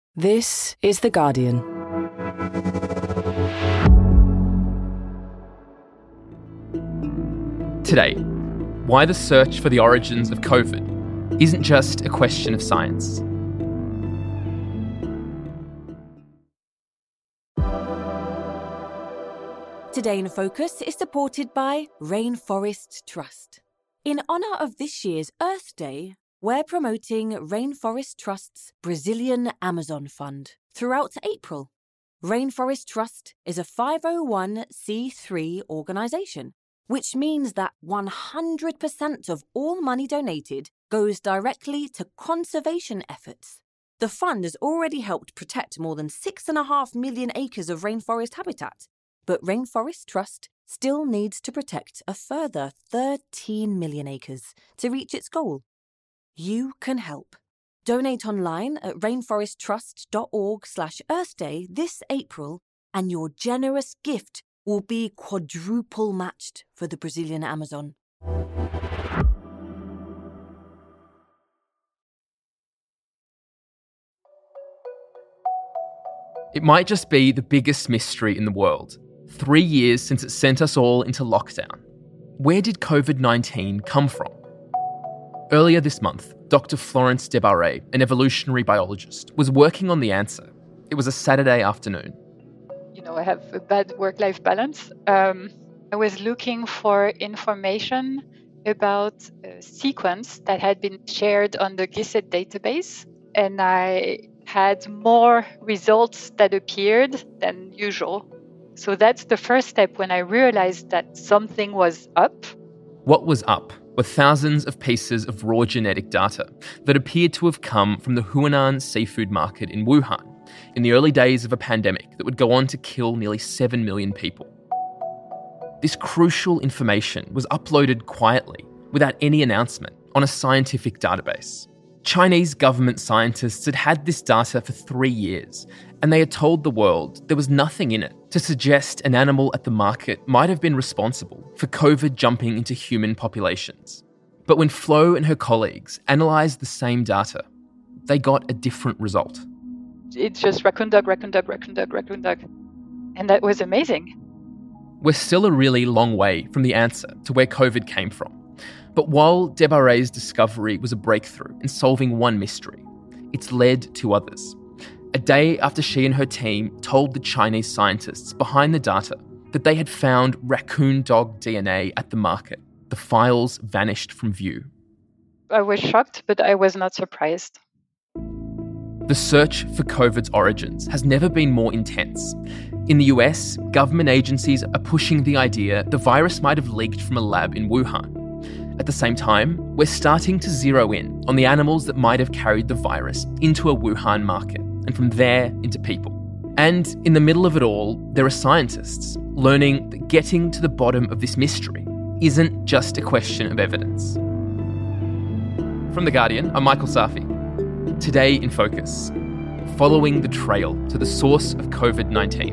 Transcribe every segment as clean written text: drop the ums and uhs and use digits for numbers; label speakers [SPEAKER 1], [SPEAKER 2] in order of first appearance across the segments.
[SPEAKER 1] This is The Guardian.
[SPEAKER 2] Today, why the search for the origins of COVID isn't just a question of science.
[SPEAKER 3] Today in Focus is supported by Rainforest Trust. In honour of this year's Earth Day, we're promoting Rainforest Trust's Brazilian Amazon Fund throughout April. Rainforest Trust is a 501c3 organisation, which means that 100% of all money donated goes directly to conservation efforts. The fund has already helped protect more than 6.5 million acres of rainforest habitat, but Rainforest Trust still needs to protect a further 13 million acres to reach its goal. You can help. Donate online at rainforesttrust.org/Earthday this April, and your generous gift will be quadruple matched for the Brazilian Amazon.
[SPEAKER 2] It might just be the biggest mystery in the world. 3 years since it sent us all into lockdown. Where did COVID-19 come from? Earlier this month, Dr. Florence Desbarres, an evolutionary biologist, was working on the answer. It was a Saturday afternoon.
[SPEAKER 4] I have a bad work-life balance. I was looking for information about a sequence that had been shared on the GISSET database, and I had more results that appeared than usual. So that's the first step when I realized that something was up.
[SPEAKER 2] What was up were thousands of pieces of raw genetic data that appeared to have come from the Huanan seafood market in Wuhan in the early days of a pandemic that would go on to kill nearly 7 million people. This crucial information was uploaded quietly, without any announcement, on a scientific database. Chinese government scientists had had this data for 3 years, and they had told the world there was nothing in it to suggest an animal at the market might have been responsible for COVID jumping into human populations. But when Flo and her colleagues analysed the same data, they got a different result.
[SPEAKER 4] It's just raccoon dog. And that was amazing.
[SPEAKER 2] We're still a really long way from the answer to where COVID came from. But while Desbarres' discovery was a breakthrough in solving one mystery, it's led to others. A day after she and her team told the Chinese scientists behind the data that they had found raccoon dog DNA at the market, the files vanished from view.
[SPEAKER 4] I was shocked, but I was not surprised.
[SPEAKER 2] The search for COVID's origins has never been more intense. In the US, government agencies are pushing the idea the virus might have leaked from a lab in Wuhan. At the same time, we're starting to zero in on the animals that might have carried the virus into a Wuhan market, and from there into people. And in the middle of it all, there are scientists learning that getting to the bottom of this mystery isn't just a question of evidence. From The Guardian, I'm Michael Safi. Today in Focus, following the trail to the source of COVID-19.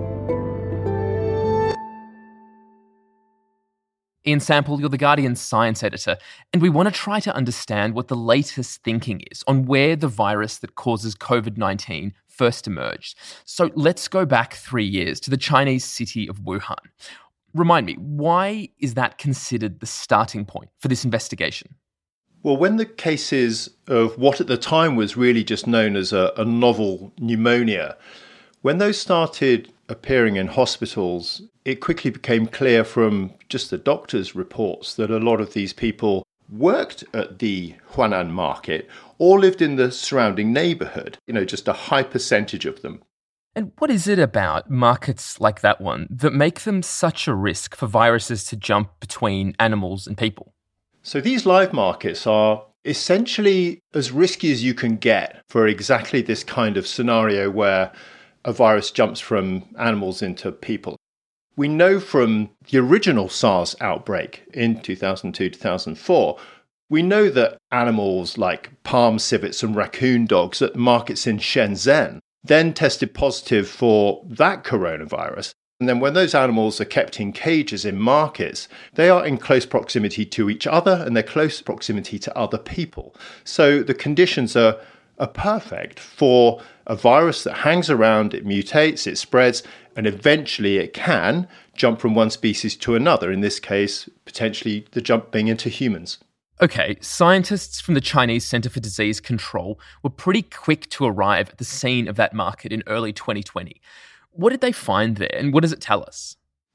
[SPEAKER 2] Ian Sample, you're The Guardian's science editor, and we want to try to understand what the latest thinking is on where the virus that causes COVID-19 first emerged. So let's go back 3 years to the Chinese city of Wuhan. Remind me, why is that considered the starting point for this investigation?
[SPEAKER 5] Well, when the cases of what at the time was really just known as a novel pneumonia, when those started appearing in hospitals, it quickly became clear from just the doctors' reports that a lot of these people worked at the Huanan market or lived in the surrounding neighbourhood, just a high percentage of them.
[SPEAKER 2] And what is it about markets like that one that make them such a risk for viruses to jump between animals and people?
[SPEAKER 5] So these live markets are essentially as risky as you can get for exactly this kind of scenario where a virus jumps from animals into people. We know from the original SARS outbreak in 2002-2004, we know that animals like palm civets and raccoon dogs at markets in Shenzhen then tested positive for that coronavirus. And then when those animals are kept in cages in markets, they are in close proximity to each other and they're close proximity to other people. So the conditions are are perfect for a virus that hangs around, it mutates, it spreads, and eventually it can jump from one species to another, in this case, potentially the jump being into humans.
[SPEAKER 2] Okay, scientists from the Chinese Center for Disease Control were pretty quick to arrive at the scene of that market in early 2020. What did they find there, and what does it tell us?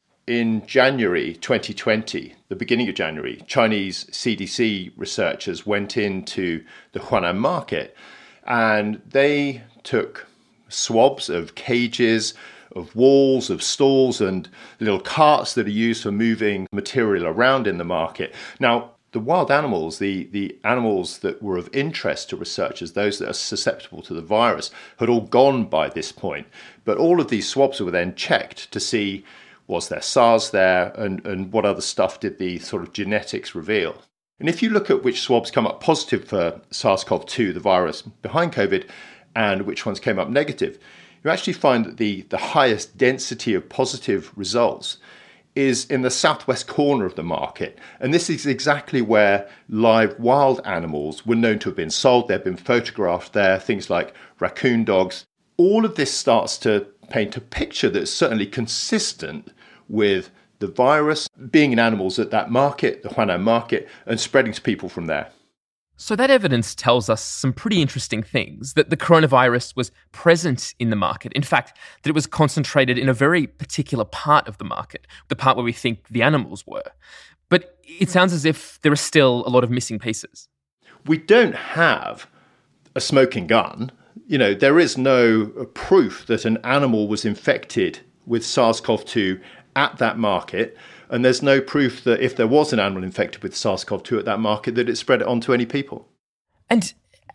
[SPEAKER 5] In January 2020, the beginning of January, Chinese CDC researchers went into the Huanan market and they took swabs of cages, of walls, of stalls, and little carts that are used for moving material around in the market. Now, the wild animals, the animals that were of interest to researchers, those that are susceptible to the virus, had all gone by this point. But all of these swabs were then checked to see, was there SARS there, and what other stuff did the sort of genetics reveal. And if you look at which swabs come up positive for SARS-CoV-2, the virus behind COVID, and which ones came up negative, you actually find that the highest density of positive results is in the southwest corner of the market. And this is exactly where live wild animals were known to have been sold. They've been photographed there, things like raccoon dogs. All of this starts to paint a picture that's certainly consistent with the virus being in animals at that market, the Huanan market, and spreading to people from there.
[SPEAKER 2] So that evidence tells us some pretty interesting things, that the coronavirus was present in the market. In fact, that it was concentrated in a very particular part of the market, the part where we think the animals were. But it sounds as if there are still a lot of missing pieces.
[SPEAKER 5] We don't have a smoking gun. There is no proof that an animal was infected with SARS-CoV-2 at that market. And there's no proof that if there was an animal infected with SARS-CoV-2 at that market, that it spread it on to any people.
[SPEAKER 2] And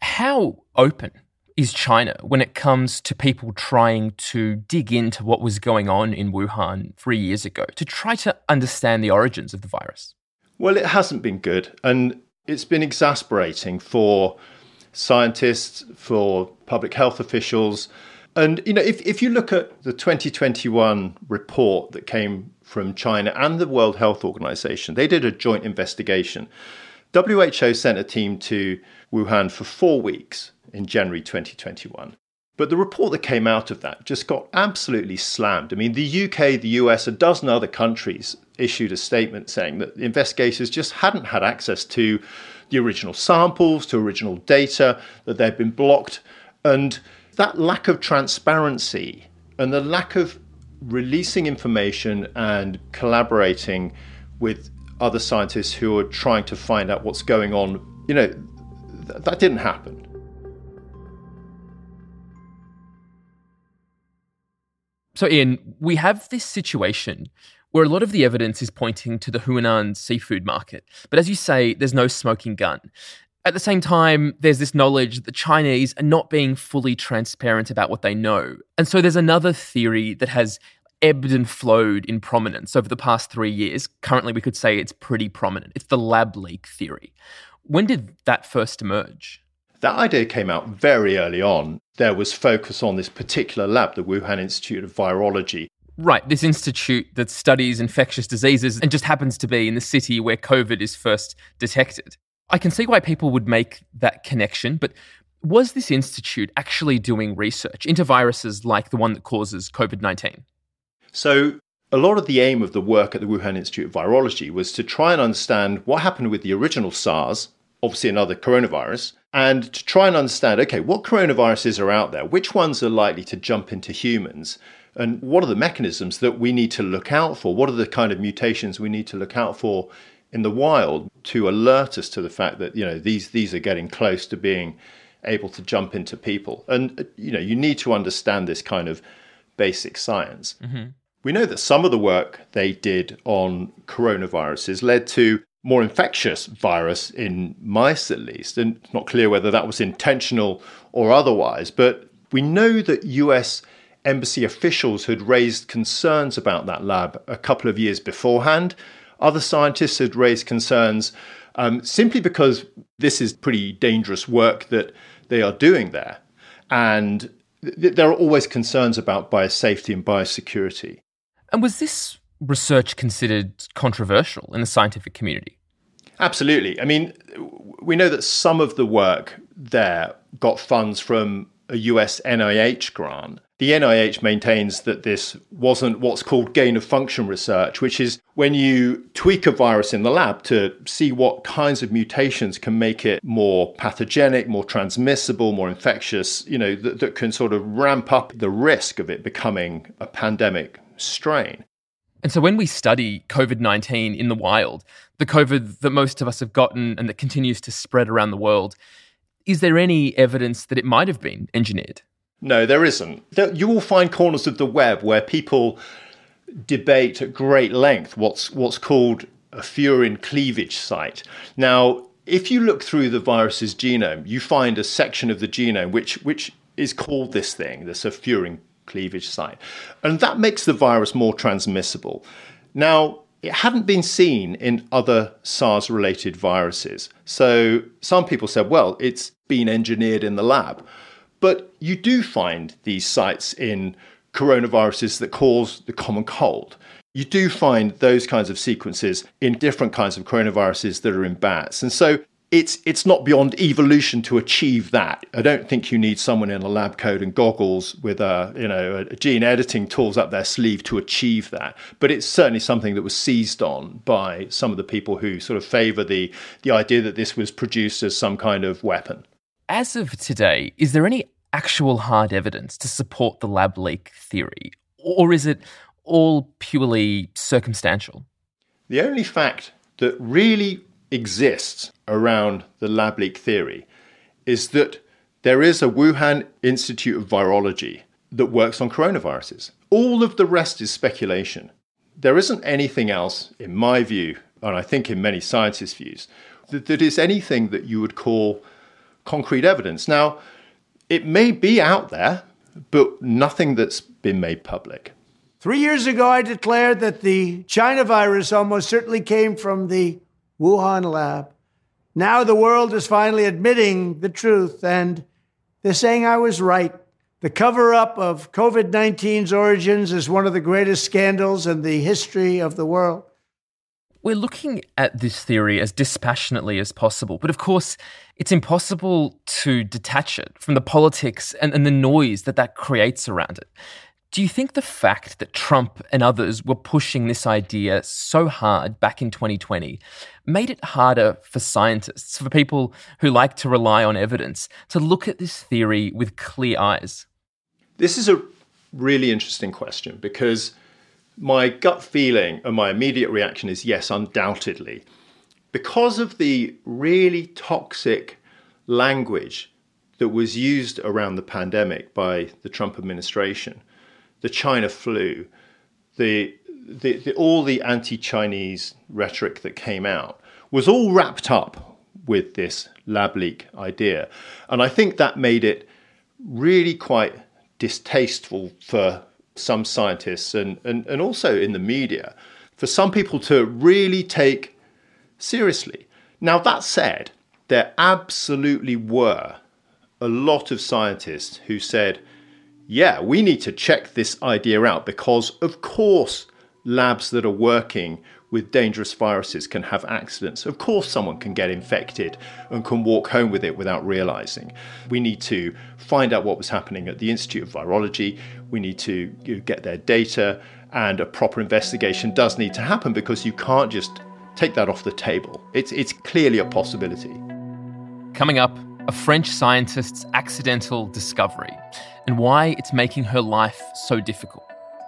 [SPEAKER 2] how open is China when it comes to people trying to dig into what was going on in Wuhan 3 years ago, to try to understand the origins of the virus?
[SPEAKER 5] Well, it hasn't been good. And it's been exasperating for scientists, for public health officials. And, if you look at the 2021 report that came from China and the World Health Organization, they did a joint investigation. WHO sent a team to Wuhan for 4 weeks in January 2021. But the report that came out of that just got absolutely slammed. I mean, the UK, the US, a dozen other countries issued a statement saying that the investigators just hadn't had access to the original samples, to original data, that they'd been blocked. And that lack of transparency and the lack of releasing information and collaborating with other scientists who are trying to find out what's going on, that didn't happen.
[SPEAKER 2] So, Ian, we have this situation where a lot of the evidence is pointing to the Huanan seafood market. But as you say, there's no smoking gun. At the same time, there's this knowledge that the Chinese are not being fully transparent about what they know. And so there's another theory that has ebbed and flowed in prominence over the past 3 years. Currently, we could say it's pretty prominent. It's the lab leak theory. When did that first emerge?
[SPEAKER 5] That idea came out very early on. There was focus on this particular lab, the Wuhan Institute of Virology.
[SPEAKER 2] Right, this institute that studies infectious diseases and just happens to be in the city where COVID is first detected. I can see why people would make that connection, but was this institute actually doing research into viruses like the one that causes COVID-19?
[SPEAKER 5] So a lot of the aim of the work at the Wuhan Institute of Virology was to try and understand what happened with the original SARS, obviously another coronavirus, and to try and understand, okay, what coronaviruses are out there? Which ones are likely to jump into humans? And what are the mechanisms that we need to look out for? What are the kind of mutations we need to look out for in the wild to alert us to the fact that, these are getting close to being able to jump into people? And, you need to understand this kind of basic science. Mm-hmm. We know that some of the work they did on coronaviruses led to more infectious virus in mice, at least. And it's not clear whether that was intentional or otherwise. But we know that US embassy officials had raised concerns about that lab a couple of years beforehand. Other scientists had raised concerns simply because this is pretty dangerous work that they are doing there. And there are always concerns about biosafety and biosecurity.
[SPEAKER 2] And was this research considered controversial in the scientific community?
[SPEAKER 5] Absolutely. I mean, we know that some of the work there got funds from a US NIH grant. The NIH maintains that this wasn't what's called gain-of-function research, which is when you tweak a virus in the lab to see what kinds of mutations can make it more pathogenic, more transmissible, more infectious, that can sort of ramp up the risk of it becoming a pandemic strain.
[SPEAKER 2] And so when we study COVID-19 in the wild, the COVID that most of us have gotten and that continues to spread around the world, is there any evidence that it might have been engineered?
[SPEAKER 5] No, there isn't. You will find corners of the web where people debate at great length what's called a furin cleavage site. Now, if you look through the virus's genome, you find a section of the genome which is called this thing, a furin cleavage site. And that makes the virus more transmissible. Now, it hadn't been seen in other SARS-related viruses. So some people said, well, it's been engineered in the lab. But you do find these sites in coronaviruses that cause the common cold. You do find those kinds of sequences in different kinds of coronaviruses that are in bats. And so it's not beyond evolution to achieve that. I don't think you need someone in a lab coat and goggles with a gene editing tools up their sleeve to achieve that. But it's certainly something that was seized on by some of the people who sort of favor the idea that this was produced as some kind of weapon.
[SPEAKER 2] As of today, is there any actual hard evidence to support the lab leak theory? Or is it all purely circumstantial?
[SPEAKER 5] The only fact that really exists around the lab leak theory is that there is a Wuhan Institute of Virology that works on coronaviruses. All of the rest is speculation. There isn't anything else, in my view, and I think in many scientists' views, that is anything that you would call concrete evidence. Now, it may be out there, but nothing that's been made public.
[SPEAKER 6] 3 years ago, I declared that the China virus almost certainly came from the Wuhan lab. Now the world is finally admitting the truth, and they're saying I was right. The cover-up of COVID-19's origins is one of the greatest scandals in the history of the world.
[SPEAKER 2] We're looking at this theory as dispassionately as possible, but of course, it's impossible to detach it from the politics and the noise that creates around it. Do you think the fact that Trump and others were pushing this idea so hard back in 2020 made it harder for scientists, for people who like to rely on evidence, to look at this theory with clear eyes?
[SPEAKER 5] This is a really interesting question because my gut feeling and my immediate reaction is yes, undoubtedly. Because of the really toxic language that was used around the pandemic by the Trump administration, the China flu, all the anti-Chinese rhetoric that came out was all wrapped up with this lab leak idea. And I think that made it really quite distasteful for some scientists and also in the media, for some people to really take seriously. Now, that said, there absolutely were a lot of scientists who said, yeah, we need to check this idea out because, of course, labs that are working with dangerous viruses can have accidents. Of course, someone can get infected and can walk home with it without realizing. We need to find out what was happening at the Institute of Virology. We need to get their data, and a proper investigation does need to happen because you can't just take that off the table. It's clearly a possibility.
[SPEAKER 2] Coming up, a French scientist's accidental discovery and why it's making her life so difficult.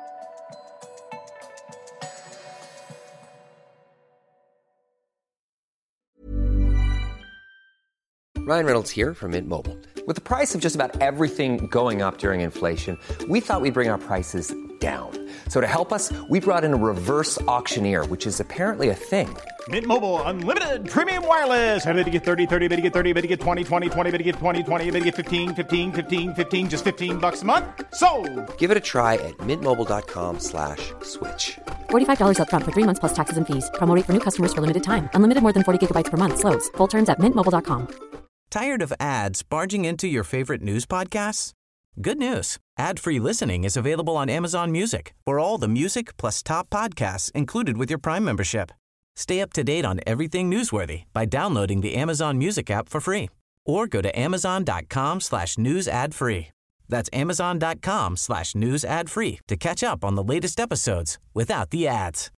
[SPEAKER 7] Ryan Reynolds here from Mint Mobile. With the price of just about everything going up during inflation, we thought we'd bring our prices down. So to help us, we brought in a reverse auctioneer, which is apparently a thing.
[SPEAKER 8] Mint Mobile Unlimited Premium Wireless. How to get 30, 30, bit to get 30, bit to get 20, 20, 20, bit to get 20, 20, bit to get 15, 15, 15, 15, just $15 a month? Sold!
[SPEAKER 7] Give it a try at mintmobile.com/switch.
[SPEAKER 9] $45 up front for 3 months plus taxes and fees. Promo rate for new customers for limited time. Unlimited more than 40 gigabytes per month. Slows full terms at mintmobile.com.
[SPEAKER 10] Tired of ads barging into your favorite news podcasts? Good news. Ad-free listening is available on Amazon Music for all the music plus top podcasts included with your Prime membership. Stay up to date on everything newsworthy by downloading the Amazon Music app for free or go to amazon.com/news ad free. That's amazon.com/news ad free to catch up on the latest episodes without the ads.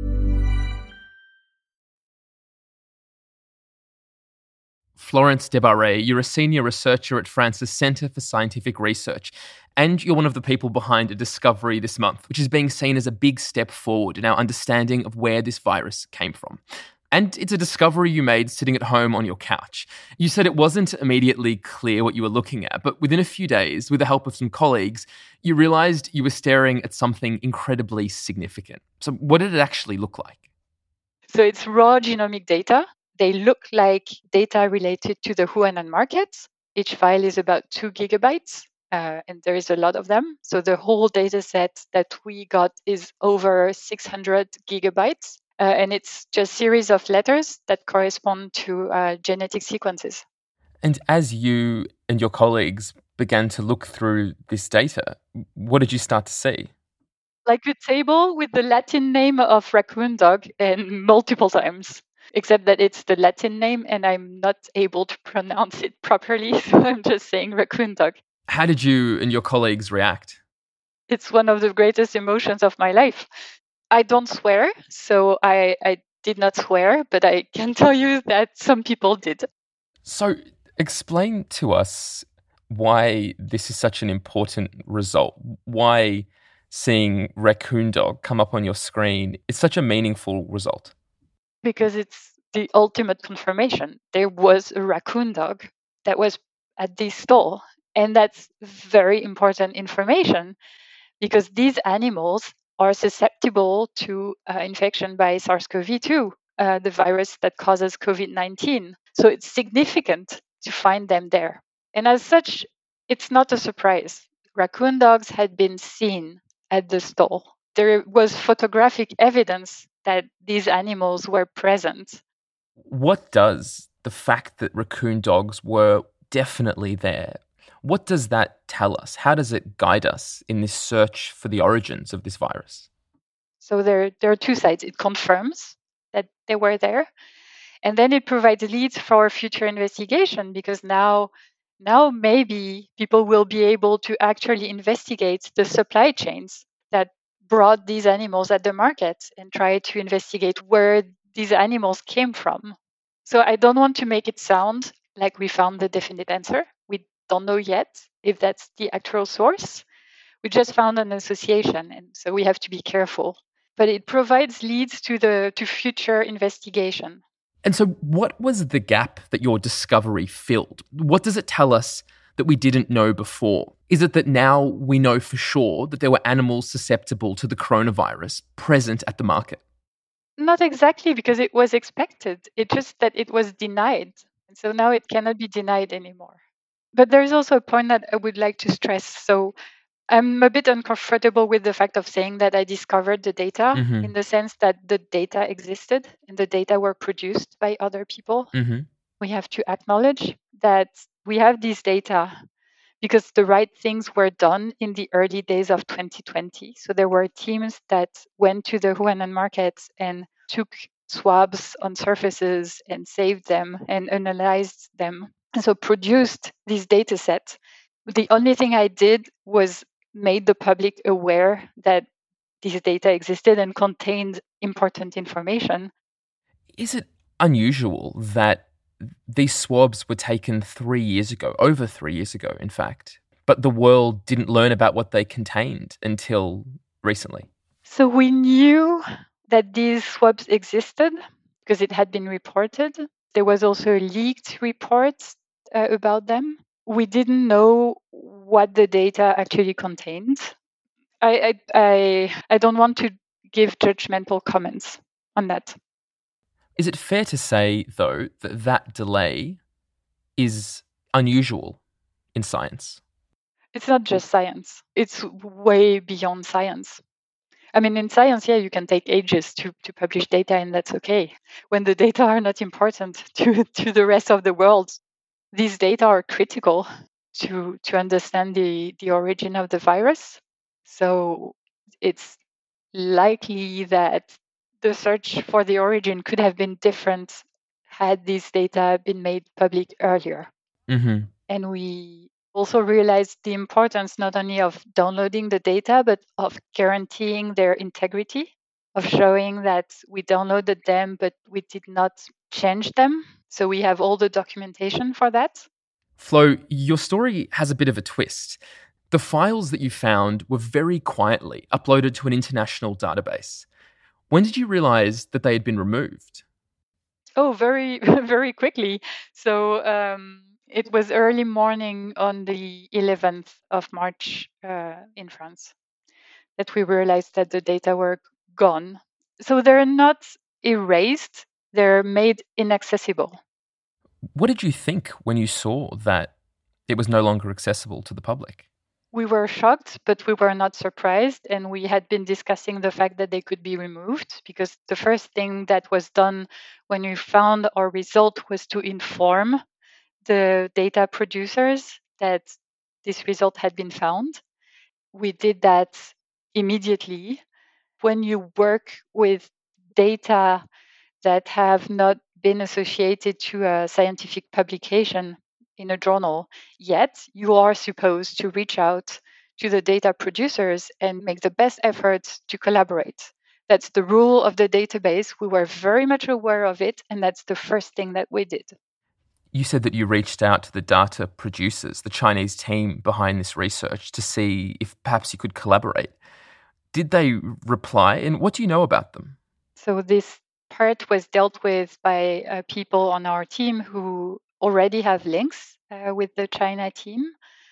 [SPEAKER 2] Florence Desbarres, you're a senior researcher at France's Centre for Scientific Research, and you're one of the people behind a discovery this month, which is being seen as a big step forward in our understanding of where this virus came from. And it's a discovery you made sitting at home on your couch. You said it wasn't immediately clear what you were looking at, but within a few days, with the help of some colleagues, you realised you were staring at something incredibly significant. So what did it actually look like?
[SPEAKER 4] So it's raw genomic data. They look like data related to the Huanan markets. Each file is about 2 gigabytes, and there is a lot of them. So the whole data set that we got is over 600 gigabytes. And it's just a series of letters that correspond to genetic sequences.
[SPEAKER 2] And as you and your colleagues began to look through this data, what did you start to see?
[SPEAKER 4] Like a table with the Latin name of raccoon dog and multiple times, except that it's the Latin name and I'm not able to pronounce it properly. So I'm just saying raccoon dog.
[SPEAKER 2] How did you and your colleagues react?
[SPEAKER 4] It's one of the greatest emotions of my life. I don't swear, so I did not swear, but I can tell you that some people did.
[SPEAKER 2] So explain to us why this is such an important result, why seeing raccoon dog come up on your screen is such a meaningful result.
[SPEAKER 4] Because it's the ultimate confirmation. There was a raccoon dog that was at this stall, and that's very important information because these animals are susceptible to infection by SARS-CoV-2, the virus that causes COVID-19. So it's significant to find them there. And as such, it's not a surprise. Raccoon dogs had been seen at the stall. There was photographic evidence that these animals were present.
[SPEAKER 2] What does the fact that raccoon dogs were definitely there, what does that tell us? How does it guide us in this search for the origins of this virus?
[SPEAKER 4] So there are two sides. It confirms that they were there, and then it provides leads for future investigation because now maybe people will be able to actually investigate the supply chains that brought these animals at the market and try to investigate where these animals came from. So I don't want to make it sound like we found the definite answer. We don't know yet if that's the actual source. We just found an association, and so we have to be careful. But it provides leads to future investigation.
[SPEAKER 2] And so what was the gap that your discovery filled? What does it tell us that we didn't know before? Is it that now we know for sure that there were animals susceptible to the coronavirus present at the market?
[SPEAKER 4] Not exactly, because it was expected. It's just that it was denied. And so now it cannot be denied anymore. But there's also a point that I would like to stress. So I'm a bit uncomfortable with the fact of saying that I discovered the data in the sense that the data existed and the data were produced by other people. We have to acknowledge that we have these data because the right things were done in the early days of 2020. So there were teams that went to the Huanan markets and took swabs on surfaces and saved them and analyzed them. And so produced this data set. The only thing I did was made the public aware that this data existed and contained important information.
[SPEAKER 2] Is it unusual that these swabs were taken 3 years ago, over 3 years ago, in fact, but the world didn't learn about what they contained until recently?
[SPEAKER 4] So we knew that these swabs existed because it had been reported. There was also a leaked report about them. We didn't know what the data actually contained. I don't want to give judgmental comments on that.
[SPEAKER 2] Is it fair to say, though, that that delay is unusual in science?
[SPEAKER 4] It's not just science. It's way beyond science. I mean, in science, yeah, you can take ages to publish data, and that's okay. When the data are not important to the rest of the world, these data are critical to understand the origin of the virus. So it's likely that the search for the origin could have been different had these data been made public earlier.
[SPEAKER 2] Mm-hmm.
[SPEAKER 4] And we also realized the importance not only of downloading the data, but of guaranteeing their integrity, of showing that we downloaded them, but we did not change them. So we have all the documentation for that.
[SPEAKER 2] Flo, your story has a bit of a twist. The files that you found were very quietly uploaded to an international database. When did you realize that they had been removed?
[SPEAKER 4] Oh, very, very quickly. So it was early morning on the 11th of March in France that we realized that the data were gone. So they're not erased, they're made inaccessible.
[SPEAKER 2] What did you think when you saw that it was no longer accessible to the public?
[SPEAKER 4] We were shocked, but we were not surprised. And we had been discussing the fact that they could be removed, because the first thing that was done when we found our result was to inform the data producers that this result had been found. We did that immediately. When you work with data that have not been associated to a scientific publication in a journal yet, you are supposed to reach out to the data producers and make the best efforts to collaborate. That's the rule of the database. We were very much aware of it, and that's the first thing that we did.
[SPEAKER 2] You said that you reached out to the data producers, the Chinese team behind this research, to see if perhaps you could collaborate. Did they reply, and what do you know about them?
[SPEAKER 4] So this part was dealt with by people on our team who already have links with the China team.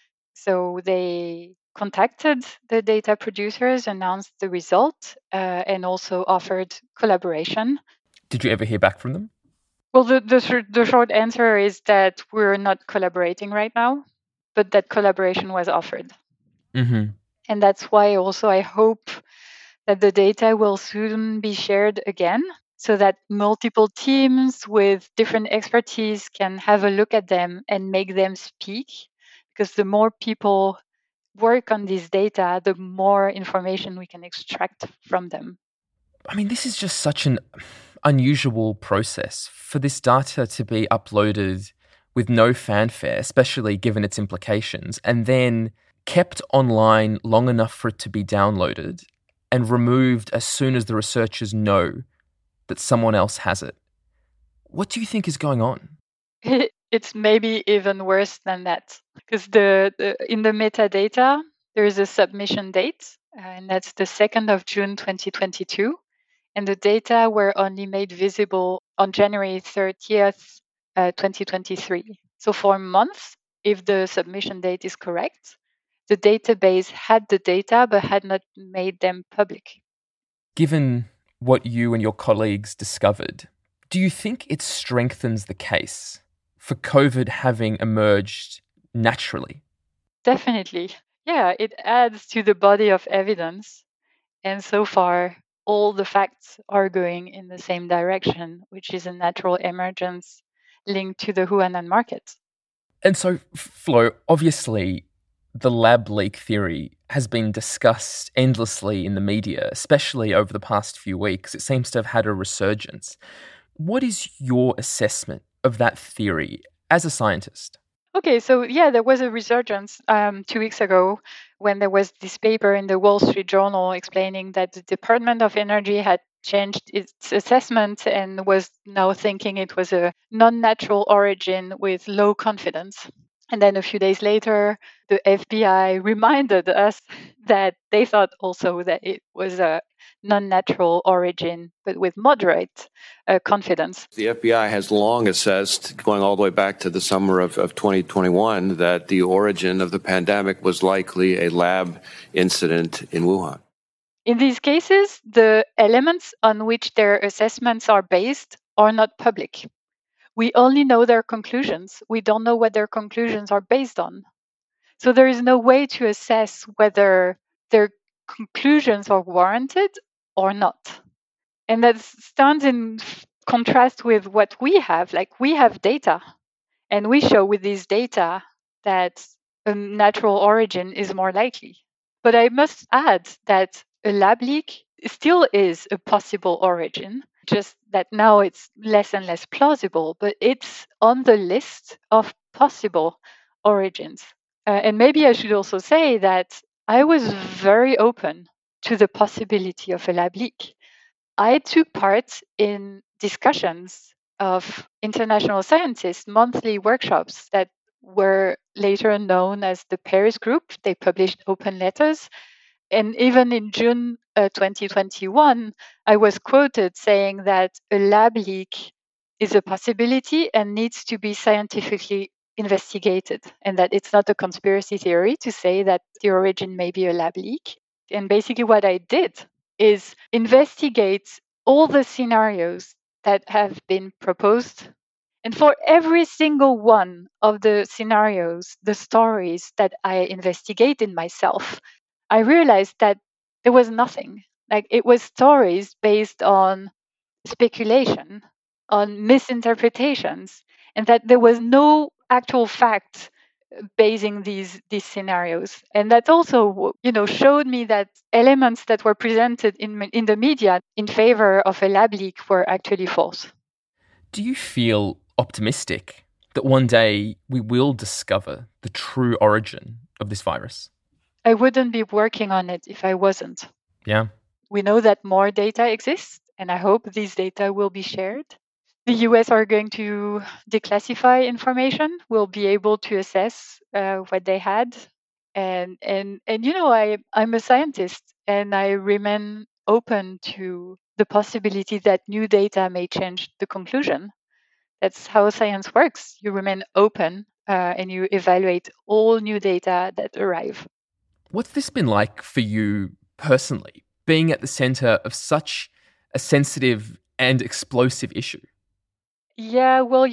[SPEAKER 4] So they contacted the data producers, announced the result, and also offered collaboration.
[SPEAKER 2] Did you ever hear back from them?
[SPEAKER 4] Well, the short answer is that we're not collaborating right now, but that collaboration was offered.
[SPEAKER 2] Mm-hmm.
[SPEAKER 4] And that's why also I hope that the data will soon be shared again, so that multiple teams with different expertise can have a look at them and make them speak. Because the more people work on this data, the more information we can extract from them.
[SPEAKER 2] I mean, this is just such an unusual process for this data to be uploaded with no fanfare, especially given its implications, and then kept online long enough for it to be downloaded and removed as soon as the researchers know that someone else has it. What do you think is going on?
[SPEAKER 4] It's maybe even worse than that, because in the metadata, there is a submission date, and that's the 2nd of June 2022. And the data were only made visible on January 30th, 2023. So for a month, if the submission date is correct, the database had the data but had not made them public.
[SPEAKER 2] Given what you and your colleagues discovered, do you think it strengthens the case for COVID having emerged naturally?
[SPEAKER 4] Definitely. Yeah, it adds to the body of evidence. And so far, all the facts are going in the same direction, which is a natural emergence linked to the Huanan market.
[SPEAKER 2] And so, Flo, obviously, the lab leak theory has been discussed endlessly in the media, especially over the past few weeks. It seems to have had a resurgence. What is your assessment of that theory as a scientist?
[SPEAKER 4] Okay, so yeah, there was a resurgence 2 weeks ago when there was this paper in the Wall Street Journal explaining that the Department of Energy had changed its assessment and was now thinking it was a non-natural origin with low confidence. And then a few days later, the FBI reminded us that they thought also that it was a non-natural origin, but with moderate confidence.
[SPEAKER 11] The FBI has long assessed, going all the way back to the summer of 2021, that the origin of the pandemic was likely a lab incident in Wuhan.
[SPEAKER 4] In these cases, the elements on which their assessments are based are not public. We only know their conclusions. We don't know what their conclusions are based on. So there is no way to assess whether their conclusions are warranted or not. And that stands in contrast with what we have. Like, we have data, and we show with this data that a natural origin is more likely. But I must add that a lab leak still is a possible origin, just that now it's less and less plausible, but it's on the list of possible origins. And maybe I should also say that I was very open to the possibility of a lab leak. I took part in discussions of international scientists, monthly workshops that were later known as the Paris Group. They published open letters. And even in June 2021, I was quoted saying that a lab leak is a possibility and needs to be scientifically investigated, and that it's not a conspiracy theory to say that the origin may be a lab leak. And basically what I did is investigate all the scenarios that have been proposed. And for every single one of the scenarios, the stories that I investigated myself, I realized that there was nothing. Like, it was stories based on speculation, on misinterpretations, and that there was no actual fact basing these scenarios. And that also, showed me that elements that were presented in the media in favor of a lab leak were actually false.
[SPEAKER 2] Do you feel optimistic that one day we will discover the true origin of this virus?
[SPEAKER 4] I wouldn't be working on it if I wasn't.
[SPEAKER 2] Yeah.
[SPEAKER 4] We know that more data exists, and I hope these data will be shared. The US are going to declassify information. We'll be able to assess what they had. And I'm a scientist, and I remain open to the possibility that new data may change the conclusion. That's how science works. You remain open and you evaluate all new data that arrive.
[SPEAKER 2] What's this been like for you personally, being at the center of such a sensitive and explosive issue?
[SPEAKER 4] Yeah, well,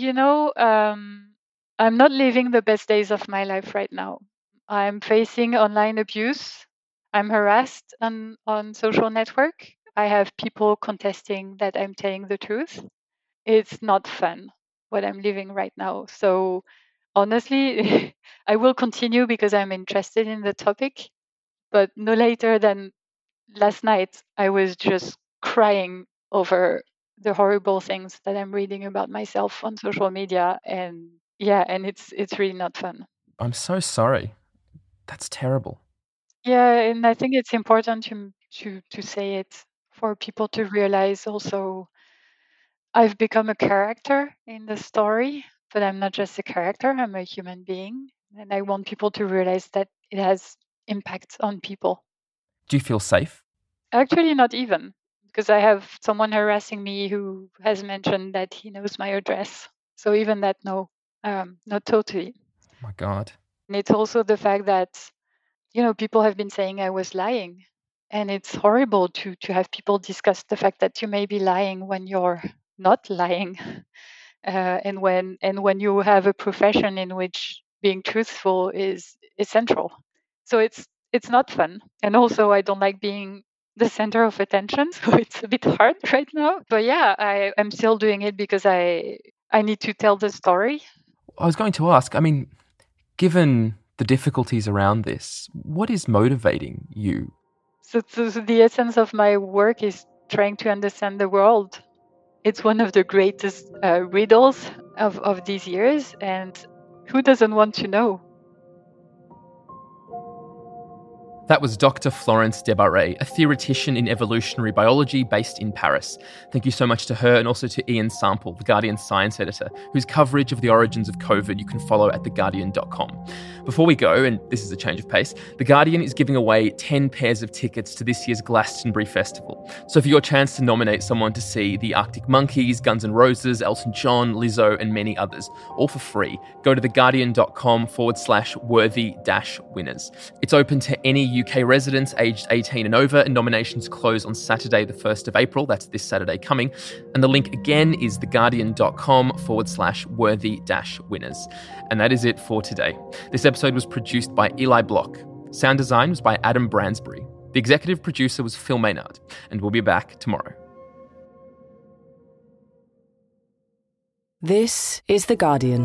[SPEAKER 4] I'm not living the best days of my life right now. I'm facing online abuse. I'm harassed on social network. I have people contesting that I'm telling the truth. It's not fun what I'm living right now. So honestly, I will continue because I'm interested in the topic. But no later than last night, I was just crying over the horrible things that I'm reading about myself on social media. And it's really not fun.
[SPEAKER 2] I'm so sorry. That's terrible.
[SPEAKER 4] Yeah, and I think it's important to say it for people to realize also I've become a character in the story, but I'm not just a character, I'm a human being. And I want people to realize that it has impact on people.
[SPEAKER 2] Do you feel safe?
[SPEAKER 4] Actually, not even, because I have someone harassing me who has mentioned that he knows my address. So even that, no, not totally.
[SPEAKER 2] Oh my God.
[SPEAKER 4] And it's also the fact that, people have been saying I was lying. And it's horrible to have people discuss the fact that you may be lying when you're not lying. And when you have a profession in which being truthful is essential. So it's not fun. And also I don't like being the center of attention. So it's a bit hard right now. But yeah, I'm still doing it because I need to tell the story.
[SPEAKER 2] I was going to ask, given the difficulties around this, what is motivating you?
[SPEAKER 4] So the essence of my work is trying to understand the world. It's one of the greatest riddles of these years, and who doesn't want to know?
[SPEAKER 2] That was Dr. Florence Desbarres, a theoretician in evolutionary biology based in Paris. Thank you so much to her and also to Ian Sample, The Guardian science editor, whose coverage of the origins of COVID you can follow at theguardian.com. Before we go, and this is a change of pace, The Guardian is giving away 10 pairs of tickets to this year's Glastonbury Festival. So for your chance to nominate someone to see the Arctic Monkeys, Guns N' Roses, Elton John, Lizzo, and many others, all for free, go to theguardian.com/worthy-winners. It's open to any UK residents aged 18 and over, and nominations close on Saturday, the 1st of April. That's this Saturday coming. And the link again is theguardian.com/worthy-winners. And that is it for today. This episode was produced by Eli Block. Sound design was by Adam Bransbury. The executive producer was Phil Maynard. And we'll be back tomorrow.
[SPEAKER 1] This is The Guardian.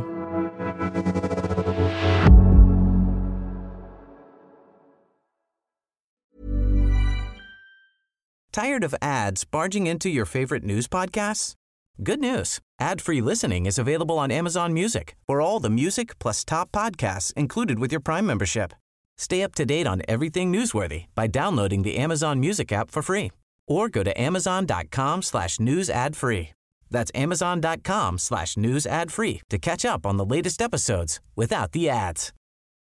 [SPEAKER 10] Tired of ads barging into your favorite news podcasts? Good news. Ad-free listening is available on Amazon Music for all the music plus top podcasts included with your Prime membership. Stay up to date on everything newsworthy by downloading the Amazon Music app for free or go to amazon.com/news ad free. That's amazon.com/news ad free to catch up on the latest episodes without the ads.